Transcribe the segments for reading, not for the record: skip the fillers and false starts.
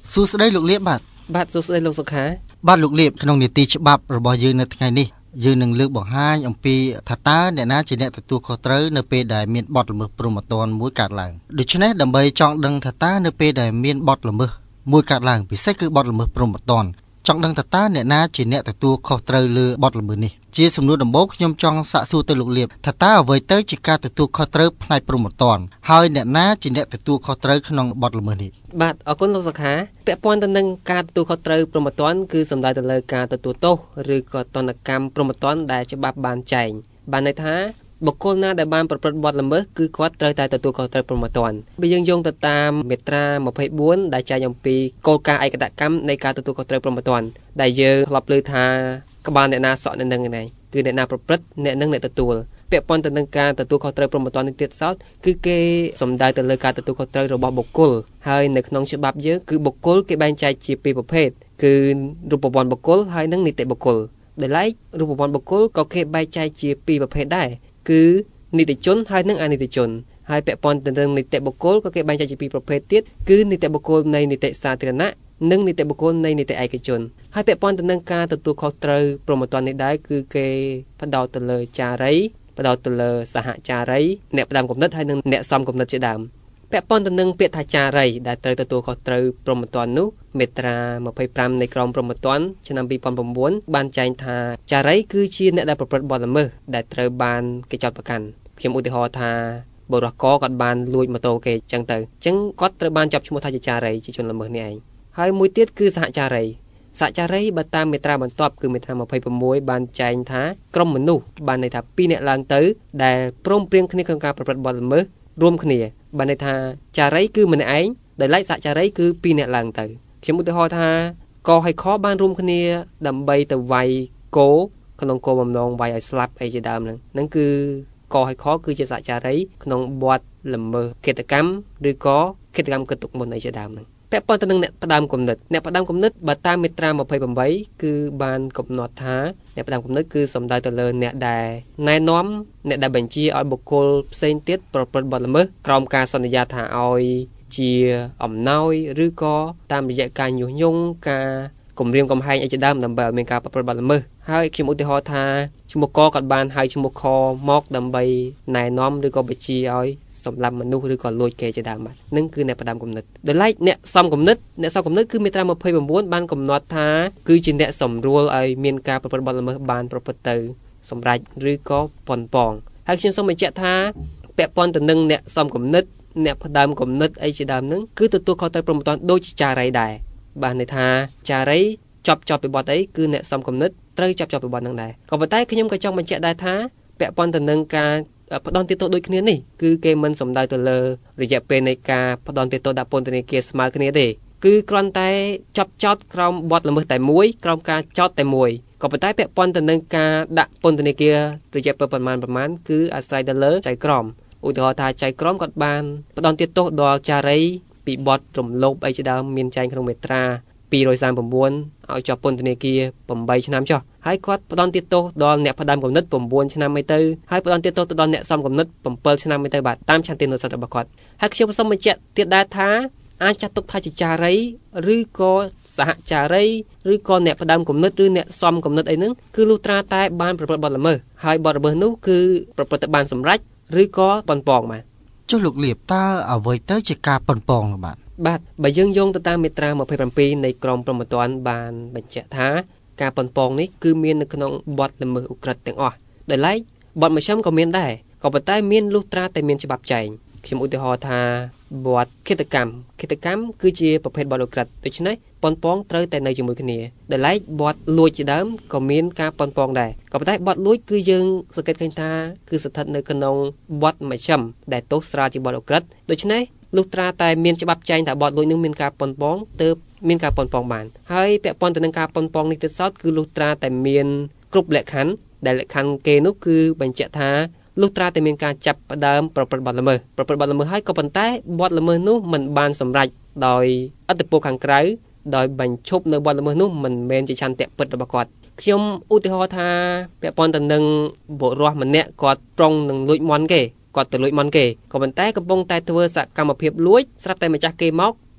សួស្តីលោកលៀបបាទសួស្តីលោកសុខាបាទលោកលៀបក្នុងនីតិច្បាប់របស់យើងនៅថ្ងៃនេះយើងនឹងលើកបង្ហាញអំពីថាតើអ្នកណាជាអ្នកទទួលខុសត្រូវនៅពេលដែលមានបទល្មើសព្រហ្មទណ្ឌមួយកើតឡើងដូច្នេះដើម្បីចង់ដឹងថាតើនៅពេលដែលមានបទល្មើសមួយកើតឡើងពិសេសគឺបទល្មើសព្រហ្មទណ្ឌចង់ដឹងថាតើអ្នកណាជាអ្នកទទួលខុសត្រូវលើបទល្មើសនេះជាសំណួរដំបូងខ្ញុំចង់សាកសួរទៅលោកលៀបថាតើអ្វីទៅជាការទទួលខុសត្រូវផ្នែកព្រហ្មទណ្ឌហើយអ្នកណាជាអ្នកទទួលខុសត្រូវក្នុងបទល្មើសនេះបាទអរគុណលោកសុខាពាក់ព័ន្ធទៅនឹងការទទួលខុសត្រូវព្រហ្មទណ្ឌគឺសំដៅទៅលើការទទួលទោសឬក៏ទណ្ឌកម្មព្រហ្មទណ្ឌដែលច្បាប់បានចែងបានន័យថាបុគ្គលណាដែលបានប្រព្រឹត្តបទល្មើសគឺគាត់ត្រូវតែទទួលខុសត្រូវព្រហ្មទណ្ឌបើយើងយោងទៅតាមមាត្រា24ដែលចែងអំពីគោលការណ៍ឯកតកម្មនៃការទទួលខុសត្រូវព្រហ្មទណ្ឌដែលយើងធ្លាប់លើថាក្បាលអ្នកណាសក់អ្នកនឹងឯងគឺអ្នកណាប្រព្រឹត្តអ្នកនឹងអ្នកទទួលពាក់ព័ន្ធទៅនឹងការទទួលខុសត្រូវព្រហ្មទណ្ឌនេះទៀតសោតគឺគេសំដៅទៅលើការទទួលខុសត្រូវរបស់បុគ្គលហើយនៅក្នុងច្បាប់យើងគឺបុគ្គលគេបែងចែកជាពីរប្រភេទគឺរូបវ័ន្តបុគ្គលហើយនិងនីតិបុគ្គលដែលឡែករូបវ័ន្តបុគ្គលក៏គេបែងចែកជាពីរប្រភេទដែរគឺនីតិជនហើយនិងអនីតិជនហើយពាក់ព័ន្ធទៅនឹងនីតិបុគ្គលក៏គេបែងចែកជាពីរប្រភេទទៀតគឺនីតិបុគ្គលនៃនីតិសាធារណៈនិងនីតិបុគ្គលនៃនីតិឯកជនហើយពាក់ព័ន្ធទៅនឹងការទទួលខុសត្រូវព្រហ្មទណ្ឌនេះដែរគឺគេផ្ដោតទៅលើចារីផ្ដោតទៅលើសហចារីអ្នកផ្ដាំគំនិតហើយនិងអ្នកសំគំនិតជាដើមពាក់ព័ន្ធទៅនឹងពាក្យថាចារីដែលត្រូវទទួលខុសត្រូវព្រហ្មទណ្ឌនោះមាត្រា25នៃក្រមព្រហ្មទណ្ឌឆ្នាំ2009បានចែងថាចារីគឺជាអ្នកដែលប្រព្រឹត្តបទល្មើសដែលត្រូវបានគេចោទប្រកាន់ខ្ញុំឧទាហរណ៍ថាបុរសកគាត់បានលួចម៉ូតូគេអញ្ចឹងទៅអញ្ចឹងគាត់ត្រូវបានចាប់ឈ្មោះថាជាចារីជាជនល្មើសនេះឯងហើយមួយទៀតគឺសហចារីបើតាមមាត្រាបន្ទាប់គឺមាត្រា26បានចែងថាក្រុមមនុស្សបានន័យថា2អ្នកឡើងទៅដែលព្រមព្រៀងគ្នាក្នុងការប្រព្រឹត្តបទល្មើសរួមគ្នាបានន័យថាចារីគឺម្នាក់ឯងដែលឡែកសហចារីគឺ2អ្នកឡើងទៅខ្ញុំឧទាហរណ៍ថាកហើយខបានរួមគ្នាដើម្បីទៅវាយគោក្នុងគោលបំណងវាយឲ្យស្លាប់អីជាដើមហ្នឹងគឺកហើយខគឺជាសហចារីក្នុងបទល្មើសឃាតកម្មឬក៏ឃាតកម្មគិតទុកមុនអីជាដើមហ្នឹងពាក់ព័ន្ធទៅនឹងអ្នកផ្ដាំគំនិតបើតាមមាត្រា28គឺបានកំណត់ថាអ្នកផ្ដាំគំនិតគឺសំដៅទៅលើអ្នកដែលណែនាំអ្នកដែលបញ្ជាឲ្យបុគ្គលផ្សេងទៀតប្រព្រឹត្តបទល្មើសក្រោមការសន្យាថាឲ្យជាអំណោយឬក៏តាមរយៈការញុះញង់ការគំរាមកំហែងអីជាដើមដើម្បីឲ្យមានការប្រព្រឹត្តបទល្មើសហើយខ្ញុំឧទាហរណ៍ថាឈ្មោះកគាត់បានហៅឈ្មោះខមកដើម្បីណែនាំឬក៏បញ្ជាឲ្យសម្លាប់មនុស្សឬក៏លួចគេជាដើមបាទនឹងគឺអ្នកផ្ដាំគំនិតដោយឡែកអ្នកសំគំនិតគឺមាត្រា29បានកំណត់ថាគឺជាអ្នកសម្រួលឲ្យមានការប្រព្រឹត្តបទល្មើសបានប្រព្រឹត្តទៅសម្រេចឬក៏ប៉ុនប៉ងហើយខ្ញុំសូមបញ្ជាក់ថាពាក់ព័ន្ធទៅនឹងអ្នកសំគំនិតអ្នកផ្ដាំគំនិតអីជាដើមនឹងគឺទទួលខុសត្រូវព្រហ្មទណ្ឌដូចជាចារីដែរបានន័យថាចារីជាប់ពីបទអីគឺអ្នកសំគំនិតត្រូវជាប់ពីបទហ្នឹងដែរក៏ប៉ុន្តែខ្ញុំក៏ចង់បញ្ជាក់ដែរថាពាក់ព័ន្ធទៅនឹងការផ្ដន់ទោសដូចគ្នានេះគឺគេមិនសំដៅទៅលើរយៈពេលនៃការផ្ដន់ទោសដាក់ពន្ធនាគារស្មើគ្នាទេគឺគ្រាន់តែចាប់ចោទក្រោមបទល្មើសតែមួយក្រោមការចោទតែមួយក៏ប៉ុន្តែពាក់ព័ន្ធទៅនឹងការដាក់ពន្ធនាគាររយៈពេលប្រមាណគឺអាស្រ័យទៅលើចៅក្រមឧទាហរណ៍ថាចៅក្រមគាត់បានផ្ដន់ទោសដល់ចារីពីបទរំលោភអីជាដើមមានចែងក្នុងមាត្រា239ឲ្យជាប់ពន្ធនាគារ8ឆ្នាំចុះហើយគាត់ផ្ដន់ទោសដល់អ្នកផ្ដាំគំនិត9ឆ្នាំមិនទៅហើយផ្ដន់ទោសទៅដល់អ្នកសំគំនិត7ឆ្នាំមិនទៅបាទតាមឆន្ទានុសិទ្ធិរបស់គាត់ហើយខ្ញុំសូមបញ្ជាក់ទៀតដែរថាអាចចាត់ទុកថាជាចារីឬក៏សហចារីឬក៏អ្នកផ្ដាំគំនិតឬអ្នកសំគំនិតអីហ្នឹងគឺលុះត្រាតែបានប្រព្រឹត្តបទល្មើសហើយបទល្មើសនោះគឺប្រព្រឹត្តទៅបានសម្រេចឬក៏ប៉ុនប៉ងបាទចុះលោកលៀបតើអ្វីទៅជាការប៉ុនប៉ងបាទបើយើងយោងទៅតាមមាត្រា27នៃក្រមព្រហ្មទណ្ឌបានបញ្ជាក់ថាការប៉ុនប៉ងនេះគឺមាននៅក្នុងបទល្មើសឧក្រិដ្ឋទាំងអស់ដោយឡែកបទមជ្ឈិមក៏មានដែរក៏ប៉ុន្តែមានលុះត្រាតែមានច្បាប់ចែងខ្ញុំឧទាហរណ៍ថាបទឃាតកម្មគឺជាប្រភេទបទឧក្រិដ្ឋដូច្នេះប៉ុនប៉ងត្រូវតែនៅជាមួយគ្នាដោយឡែកបទលួចជាដើមក៏មានការប៉ុនប៉ងដែរក៏ប៉ុន្តែបទលួចគឺយើងសង្កេតឃើញថាគឺស្ថិតនៅក្នុងបទមជ្ឈិមដែលទោសស្រាលជាបទឧក្រិដ្ឋដូច្នេះលុះត្រាតែមានច្បាប់ចែងថាបទលួចនឹងមានការប៉ុនប៉ងទើបមានការប៉ុនប៉ងបានហើយពាក់ព័ន្ធទៅនឹងការប៉ុនប៉ងនេះទៀតសោតគឺលុះត្រាតែមានគ្រប់លក្ខខណ្ឌដែលលក្ខខណ្ឌគេនោះគឺបញ្ជាក់ថាលុះត្រាតែមានការចាប់ផ្ដើមប្រព្រឹត្តបទល្មើសហើយក៏ប៉ុន្តែបទល្មើសនោះមិនបានសម្រេចដោយឥទ្ធិពលខាងក្រៅដោយបញ្ឈប់នៅបទល្មើសនោះមិនមែនជាឆន្ទៈពិតរបស់គាត់ខ្ញុំឧទាហរណ៍ថាពាក់ព័ន្ធទៅនឹងបុរសម្នាក់គាត់ប្រុងនឹងលួចមាន់គេគាត់ទៅលួចមាន់គេក៏ប៉ុន្តែកំពុងតែធ្វើសកម្មភាពលួចស្រាប់តែម្ចាស់គេមក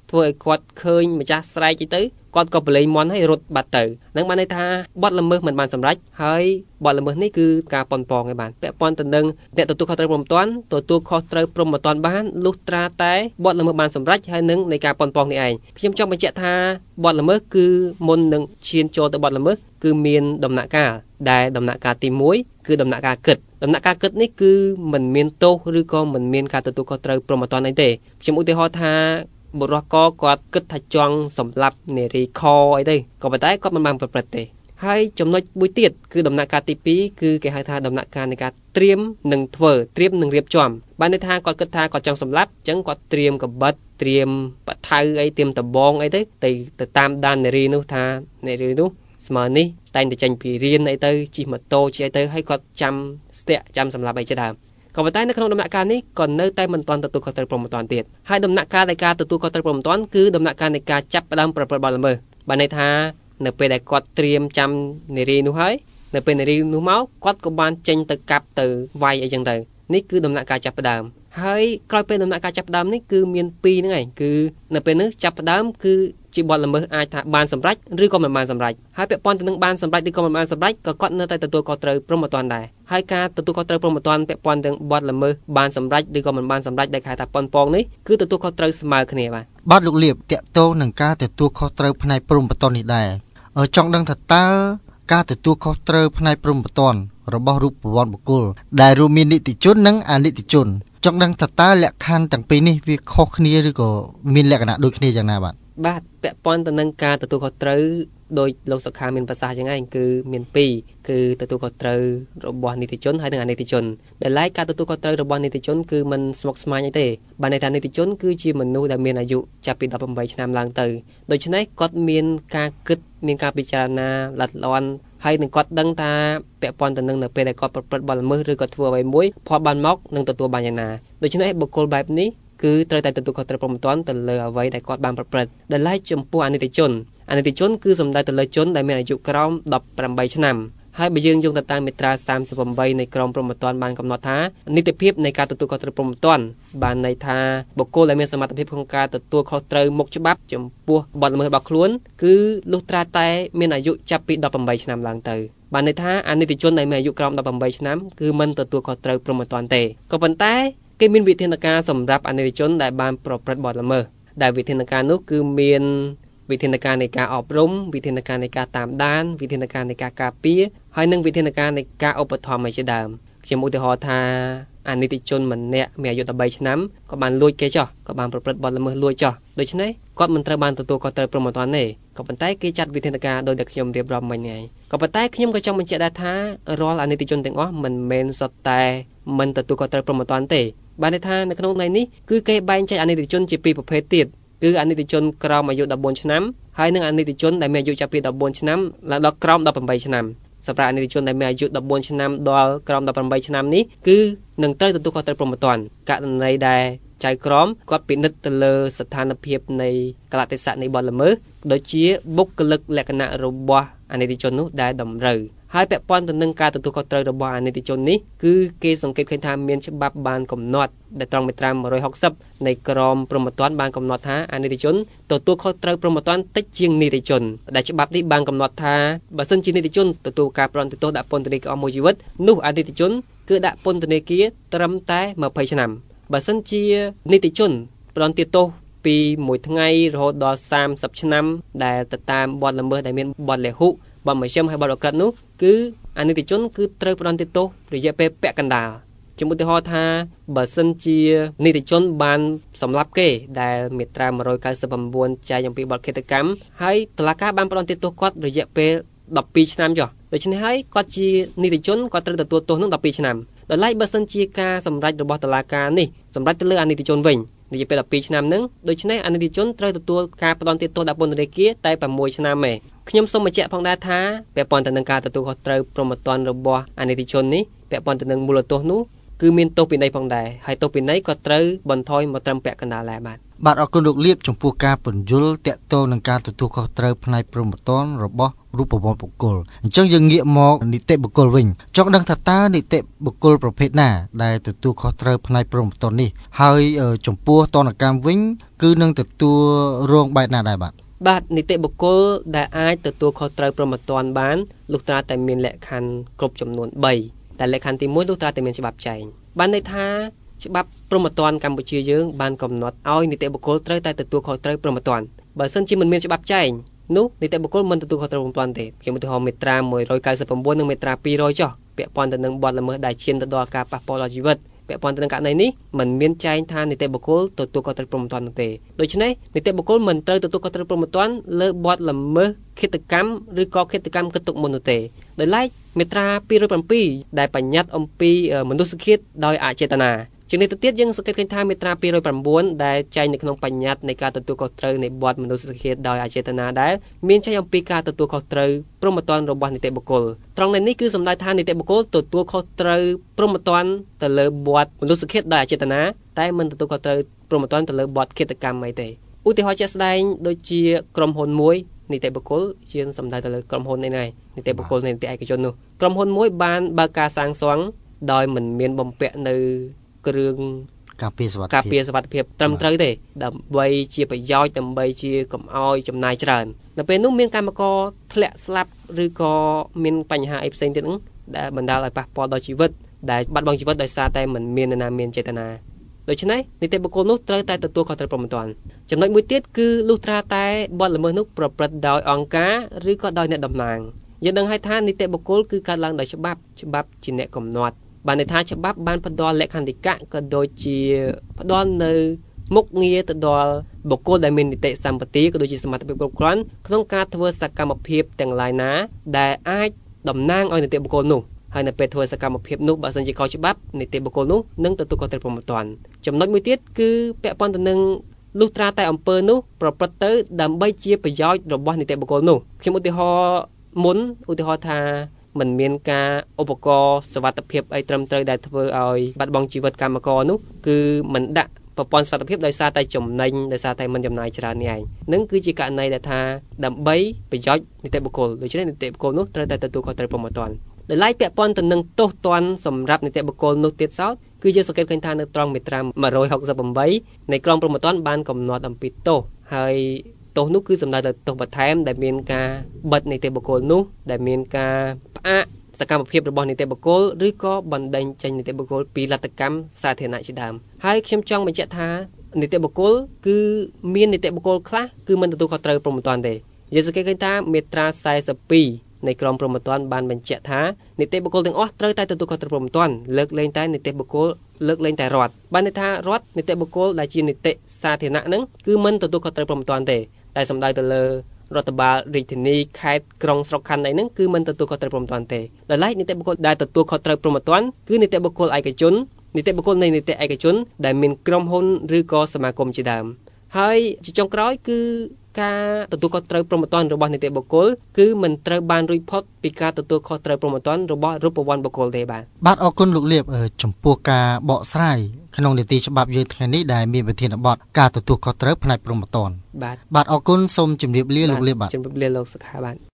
ធ្វើឲ្យគាត់ឃើញម្ចាស់ស្រែកទៅគាត់ក៏ប្រឡែងមន់ឲ្យរត់បាត់ទៅនឹងបានន័យថាបទល្មើសមិនបានសម្រេចហើយបទល្មើសនេះគឺការប៉ុនប៉ងឯបានពាក់ព័ន្ធទៅនឹងអ្នកទទួលខុសត្រូវព្រមត្តនទទួលខុសត្រូវព្រមត្តនបានលុះត្រាតែបទល្មើសបានសម្រេចហើយនឹងនៃការប៉ុនប៉ងនេះឯងខ្ញុំចង់បញ្ជាក់ថាបទល្មើសគឺមុននឹងឈានចូលទៅបទល្មើសគឺមានដំណាក់កាលដែលដំណាក់កាលទី1គឺដំណាក់កាលគិតដំណាក់កាលគិតនេះគឺមិនមានទោសឬក៏មិនមានការទទួលខុសត្រូវព្រមត្តនអីទេខ្ញុំឧទាហរណ៍ថាបុរសកគាត់គិតថាចង់សម្លាប់នារីខអីទៅក៏ប៉ុន្តែគាត់មិនបានប្រព្រឹត្តទេហើយចំណុចមួយទៀតគឺដំណាក់កាលទី2គឺគេហៅថាដំណាក់កាលនៃការត្រៀមនិងធ្វើត្រៀមនិងរៀបចំបានន័យថាគាត់គិតថាគាត់ចង់សម្លាប់អញ្ចឹងគាត់ត្រៀមកបិតត្រៀមបថៅអីត្រៀមដបងអីទៅតាមដាននារីនោះថានារីនោះស្មើនេះតែងតែចេញពីរៀនអីទៅជិះម៉ូតូជិះអីទៅហើយគាត់ចាំស្ទាក់ចាំសម្លាប់អីជាដើមក៏ប៉ុន្តែនៅក្នុងដំណាក់កាលនេះក៏នៅតែមិនទាន់ទទួលខុសត្រូវព្រមត្តនទៀតហើយដំណាក់កាលនៃការទទួលខុសត្រូវព្រមត្តនគឺដំណាក់កាលនៃការចាប់ផ្ដើមប្រព្រឹត្តបទល្មើសបានន័យថានៅពេលដែលគាត់ត្រៀមចាំនារីនោះហើយនៅពេលនារីនោះមកគាត់ក៏បានចេញទៅកាប់ទៅវាយអីចឹងទៅនេះគឺដំណាក់កាលចាប់ផ្ដើមហើយក្រោយពេលដំណាក់កាលចាប់ផ្ដើមនេះគឺមាន2ហ្នឹងឯងគឺនៅពេលនេះចាប់ផ្ដើមគឺជាបទល្មើសអាចថាបានសម្រេចឬក៏មិនបានសម្រេចហើយពាក់ព័ន្ធទៅនឹងបានសម្រេចឬក៏មិនបានសម្រេចក៏គាត់នៅតែទទួលខុសត្រូវព្រមត្តនដែរហើយការទទួលខុសត្រូវព្រមត្តនពាក់ព័ន្ធទៅនឹងបទល្មើសបានសម្រេចឬក៏មិនបានសម្រេចដែលគេហៅថាប៉ុនប៉ងនេះគឺទទួលខុសត្រូវស្មើគ្នាបាទលោកលៀបតាក់ទងនឹងការទទួលខុសត្រូវផ្នែកព្រមត្តននេះដែរចង់ដឹងថាតើការទទួលខុសត្រូវផ្នែកព្រមត្តនរបស់រូបវ័ន្តបុគ្គលដែលរួមមាននីតិជននិងអនីតិជនចង់ដឹងថាតើលក្ខខណ្ឌទាំងពីរនេះវាខុសគ្នាឬក៏មានលក្ខណៈដូចគ្នាយ៉ាងណាបាទពាក់ព័ន្ធទៅនឹងការទទួលខុសត្រូវដោយលោកសុខាមានប្រសាសន៍យ៉ាងហ្នឹងគឺមាន2គឺទទួលខុសត្រូវរបស់នីតិជនហើយនិងអនីតិជនដែលឡែកការទទួលខុសត្រូវរបស់នីតិជនគឺមិនស្មុគស្មាញអីទេបានន័យថានីតិជនគឺជាមនុស្សដែលមានអាយុចាប់ពី18ឆ្នាំឡើងទៅដូច្នេះគាត់មានការគិតមានការពិចារណាល្អិតល្អន់ហើយនឹងគាត់ដឹងថាពាក់ព័ន្ធទៅនឹងនៅពេលដែលគាត់ប្រព្រឹត្តបទល្មើសឬក៏ធ្វើអ្វីមួយផលបានមកនឹងទទួលបានយ៉ាងណាដូច្នេះបុគ្គលបែបនេះគឺត្រូវតែទទួលខុសត្រូវព្រមត្តនទៅលើអ្វីដែលគាត់បានប្រព្រឹត្តដែលឡែកចំពោះអនិច្ចជនគឺសំដៅទៅលើជនដែលមានអាយុក្រោម18ឆ្នាំហើយបើយើងយោងទៅតាមមាត្រា38នៃក្រមព្រហ្មទណ្ឌបានកំណត់ថានីតិភាពនៃការទទួលខុសត្រូវព្រហ្មទណ្ឌបានន័យថាបុគ្គលដែលមានសមត្ថភាពក្នុងការទទួលខុសត្រូវមុខច្បាប់ចំពោះបទល្មើសរបស់ខ្លួនគឺលុះត្រាតែមានអាយុចាប់ពី18ឆ្នាំឡើងទៅបានន័យថាអនិច្ចជនដែលមានអាយុក្រោម18ឆ្នាំគឺមិនទទួលខុសត្រូវព្រហ្មទណ្ឌទេក៏ប៉ុន្តែគេមានវិធានការសម្រាប់អនិច្ចជនដែលបានប្រព្រឹត្តបទល្មើសដែលវិធានការនោះគឺមានវិធានការនៃការអប់រំវិធានការនៃការតាមដានវិធានការនៃការការពារហើយនិងវិធានការនៃការឧបត្ថម្ភជាដើមខ្ញុំឧទាហរណ៍ថាអនិច្ចជនម្នាក់មានអាយុ13ឆ្នាំក៏បានលួចគេចោះក៏បានប្រព្រឹត្តបទល្មើសលួចចោះដូច្នេះគាត់មិនត្រូវបានទទួលខុសត្រូវព្រហ្មទណ្ឌទេក៏ប៉ុន្តែគេចាត់វិធានការដោយដែលខ្ញុំរៀបរាប់មិញហ្នឹងក៏ប៉ុន្តែខ្ញុំក៏ចង់បញ្ជាក់ដែរថារាល់អនិច្ចជនទាំងអស់មិនមែនសុទ្ធតែមិនទទួលខុសត្រូវព្រហ្មទណ្ឌទេបានន័យថានៅក្នុងន័យនេះគឺគេបែងចែកអនិច្ចជនជាពីរប្រភេទទៀតគឺអនិច្ចជនក្រោមអាយុ14ឆ្នាំហើយនិងអនិច្ចជនដែលមានអាយុចាប់ពី14ឆ្នាំដល់ក្រោម18ឆ្នាំសម្រាប់អនិច្ចជនដែលមានអាយុ14ឆ្នាំដល់ក្រោម18ឆ្នាំនេះគឺនឹងត្រូវទទួលខុសត្រូវព្រហ្មទណ្ឌករណីដែលចៅក្រមគាត់ពិនិត្យទៅលើស្ថានភាពនៃកលៈទេសៈនៃបទល្មើសដូចជាបុគ្គលិកលក្ខណៈរបស់អនិច្ចជននោះដែលតម្រូវហើយពាក់ព័ន្ធទៅនឹងការទទួលខុសត្រូវរបស់អនិច្ចជននេះគឺគេសង្កេតឃើញថាមានច្បាប់បានកំណត់ដែលត្រង់មាត្រា160នៃក្រមព្រហ្មទណ្ឌបានកំណត់ថាអនិច្ចជនទទួលខុសត្រូវព្រហ្មទណ្ឌតិចជាងនីតិជនដែលច្បាប់នេះបានកំណត់ថាបើសិនជានីតិជនទទួលការប្រន្ទាទោសដាក់ពន្ធនាគារអស់មួយជីវិតនោះអនិច្ចជនគឺដាក់ពន្ធនាគារត្រឹមតែ20ឆ្នាំបើសិនជានីតិជនប្រន្ទាទោសពី1ថ្ងៃរហូតដល់30ឆ្នាំដែលទៅតាមបទល្មើសដែលមានបទលិហុបទមជ្ឈិមហើយបទអក្រិតនោះគឺអនិច្ចជនគឺត្រូវប្រន្ទាទោសរយៈពេលពាក់កណ្ដាលជាឧទាហរណ៍ថាបើសិនជានីតិជនបានសម្លាប់គេដែលមាត្រា199ចែងអំពីបទឃាតកម្មហើយតុលាការបានប្រន្ទាទោសគាត់រយៈពេល12ឆ្នាំចុះដូច្នេះហើយគាត់ជានីតិជនគាត់ត្រូវទទួលទោសនឹង12ឆ្នាំដល់ឡែកបើសិនជាការសម្រេចរបស់តុលាការនេះសម្រេចទៅលើអនិច្ចជនវិញរយៈពេល12ឆ្នាំនឹងដូច្នេះអនិច្ចជនត្រូវទទួលការផ្តន្ទាទោសដាក់ពន្ធនាគារតែ6ឆ្នាំឯងខ្ញុំសូមបញ្ជាក់ផងដែរថាពាក់ព័ន្ធទៅនឹងការទទួលខុសត្រូវព្រហ្មទណ្ឌរបស់អនិច្ចជននេះពាក់ព័ន្ធទៅនឹងមូលទោសនោះគឺមានទោសពិន័យផងដែរហើយទោសពិន័យក៏ត្រូវបន្ថយមកត្រឹមពាក់កណ្ដាលដែរបាទបាទអរគុណលោកលៀបចំពោះការពន្យល់តាក់ទងនឹងការទទួលខុសត្រូវផ្នែកព្រហ្មទណ្ឌរបស់រូបវន្តបុគ្គលអញ្ចឹងយើងងាកមកនីតិបុគ្គលវិញចង់ដឹងថាតើនីតិបុគ្គលប្រភេទណាដែលទទួលខុសត្រូវផ្នែកព្រហ្មទណ្ឌនេះហើយចំពោះទណ្ឌកម្មវិញគឺនឹងទទួលរងបែបណាដែរបាទនីតិបុគ្គលដែលអាចទទួលខុសត្រូវព្រហ្មទណ្ឌបានលុះត្រាតែមានលក្ខខណ្ឌគ្រប់ចំនួន3ដែលលក្ខខណ្ឌទី1លុះត្រាតែមានច្បាប់ចែងបានន័យថាច្បាប់ព្រហ្មទណ្ឌកម្ពុជាយើងបានកំណត់ឲ្យនីតិបុគ្គលត្រូវតែទទួលខុសត្រូវព្រហ្មទណ្ឌបើសិនជាមិនមានច្បាប់ចែងនោះនីតិបុគ្គលមិនទទួលខុសត្រូវព្រហ្មទណ្ឌទេខ្ញុំឧទាហរណ៍មាត្រា199និងមាត្រា200ចុះពាក់ព័ន្ធទៅនឹងបទល្មើសដែលឈានទៅដល់ការប៉ះពាល់ដល់ជីវិតពាក់ព័ន្ធទៅនឹងករណីនេះមិនមានចែងថានីតិបុគ្គលទទួលខុសត្រូវព្រហ្មទណ្ឌនោះទេដូច្នេះនីតិបុគ្គលមិនត្រូវទទួលខុសត្រូវព្រហ្មទណ្ឌលើបទល្មើសឃាតកម្មឬក៏ឃាតកម្មគិតទុកមុននោះទេដោយឡែកមាត្រា207ដែលបញ្ញត្តិអំពីមនុស្សឃាតដោយអចេតនាជាងនេះទៅទៀតយើងសង្កេតឃើញថាមាត្រា209ដែលចែងនៅក្នុងបញ្ញត្តិនៃការទទួលខុសត្រូវនៃបទមនុស្សឃាតដោយអចេតនាដែលមានចែងអំពីការទទួលខុសត្រូវព្រហ្មទណ្ឌរបស់នីតិបុគ្គលត្រង់នេះគឺសំដៅថានីតិបុគ្គលទទួលខុសត្រូវព្រហ្មទណ្ឌទៅលើបទមនុស្សឃាតដោយអចេតនាតែមិនទទួលខុសត្រូវព្រហ្មទណ្ឌទៅលើបទឃាតកម្មអីទេឧទាហរណ៍ជាក់ស្ដែងដូចជាក្រុមហ៊ុនមួយនីតិបុគ្គលជាសំដៅទៅលើក្រុមហ៊ុននេះហើយនីតិបុគ្គលនៃនីតិឯកជននោះក្រុមហ៊ុនមួយបានបើកការសាងសង់ដោយមិនមានបំពាក់នៅគ្រឿងការពារសុវត្ថិភាពត្រឹមត្រូវទេដើម្បីជាប្រយោជន៍ដើម្បីជាកុំឲ្យចំណាយច្រើននៅពេលនោះមានកម្មករធ្លាក់ស្លាប់ឬក៏មានបញ្ហាអីផ្សេងទៀតហ្នឹងដែលបណ្ដាលឲ្យប៉ះពាល់ដល់ជីវិតដែលបាត់បង់ជីវិតដោយសារតែមិនមាននរណាមានចេតនាដូច្នេះនីតិបុគ្គលនោះត្រូវតែទទួលខុសត្រូវព្រហ្មទណ្ឌចំណុចមួយទៀតគឺលុះត្រាតែបទល្មើសនោះប្រព្រឹត្តដោយអង្គការឬក៏ដោយអ្នកតំណាងយើងដឹងហើយថានីតិបុគ្គលគឺកើតឡើងដោយច្បាប់ជាអ្នកកំណត់បានន័យថាច្បាប់បានផ្ដល់លក្ខន្តិកៈក៏ដូចជាផ្ដល់នៅមុខងារទៅដល់បុគ្គលដែលមាននីតិសម្បត្តិក៏ដូចជាសមត្ថភាពគ្រប់គ្រាន់ក្នុងការធ្វើសកម្មភាពទាំងឡាយណាដែលអាចតំណាងឲ្យនីតិបុគ្គលនោះហើយនៅពេលធ្វើសកម្មភាពនោះបើសិនជាខុសច្បាប់នីតិបុគ្គលនោះនឹងទទួលខុសត្រូវព្រហ្មទណ្ឌចំណុចមួយទៀតគឺពាក់ព័ន្ធទៅនឹងលុះត្រាតែអំពើនោះប្រព្រឹត្តទៅដើម្បីជាប្រយោជន៍របស់នីតិបុគ្គលនោះខ្ញុំឧទាហរណ៍ថាមិនមានការឧបករណ៍សុវត្ថិភាពអីត្រឹមត្រូវដែលធ្វើឲ្យបាត់បង់ជីវិតកម្មករនោះគឺមិនដាក់ប្រព័ន្ធសុវត្ថិភាពដោយសារតែចំណេញដោយសារតែមិនចំណាយច្រើននេះឯងនឹងគឺជាករណីដែលថាដើម្បីប្រយោជន៍នីតិបុគ្គលដូច្នេះនីតិបុគ្គលនោះត្រូវតែទទួលខុសត្រូវព្រហ្មទណ្ឌដោយឡែកពាក់ព័ន្ធទៅនឹងទោសទណ្ឌសម្រាប់នីតិបុគ្គលនោះទៀតសោតគឺយើងសង្កេតឃើញថានៅត្រង់មាត្រា168នៃក្រមព្រហ្មទណ្ឌបានកំណត់អំពីទោសហើយទោសនោះគឺសំដៅទៅទោសបន្ថែមដែលមានការបិទនីតិបុគ្គលនោះដែលមានការផ្អាកសកម្មភាពរបស់នីតិបុគ្គលឬក៏បណ្ដេញចេញនីតិបុគ្គលពីលទ្ធកម្មសាធារណៈជាដើមហើយខ្ញុំចង់បញ្ជាក់ថានីតិបុគ្គលគឺមាននីតិបុគ្គលខ្លះគឺមិនទទួលខុសត្រូវព្រហ្មទណ្ឌទេយើងសង្កេតឃើញថាមាត្រា42នៃក្រមព្រហ្មទណ្ឌបានបញ្ជាក់ថានីតិបុគ្គលទាំងអស់ត្រូវតែទទួលខុសត្រូវព្រហ្មទណ្ឌលើកលែងតែនីតិបុគ្គលលើកលែងតែរដ្ឋបានន័យថារដ្ឋនីតិបុគ្គលដែលជានីតិសាធារណៈហ្នឹងគឺមិនទទួលខុសត្រូវព្រហ្មទណ្ឌទេតែសំដៅទៅលើរដ្ឋបាលរាជធានីខេត្តក្រុងស្រុកខណ្ឌអីហ្នឹងគឺមិនទទួលខុសត្រូវព្រហ្មទណ្ឌទេដោយឡែកនីតិបុគ្គលដែលទទួលខុសត្រូវព្រហ្មទណ្ឌគឺនីតិបុគ្គលឯកជននីតិបុគ្គលនៃនីតិឯកជនដែលមានក្រុមហ៊ុនឬក៏សមាគមជាដើមហើយជាចុងក្រោយគឺការទទួលខុសត្រូវព្រហ្មទណ្ឌរបស់នីតិបុគ្គលគឺមិនត្រូវបានរួចផុតពីការទទួលខុសត្រូវព្រហ្មទណ្ឌរបស់រូបវន្តបុគ្គលទេបាទអរគុណលោកលៀបចំពោះការបកស្រាយក្នុងនីតិច្បាប់យើងថ្ងៃនេះដែលមានវិធានបទការទទួលខុសត្រូវផ្នែកព្រហ្មទណ្ឌបាទអរគុណសូមជម្រាបលាលោកលៀបបាទជម្រាបលាលោកសុខាបាទ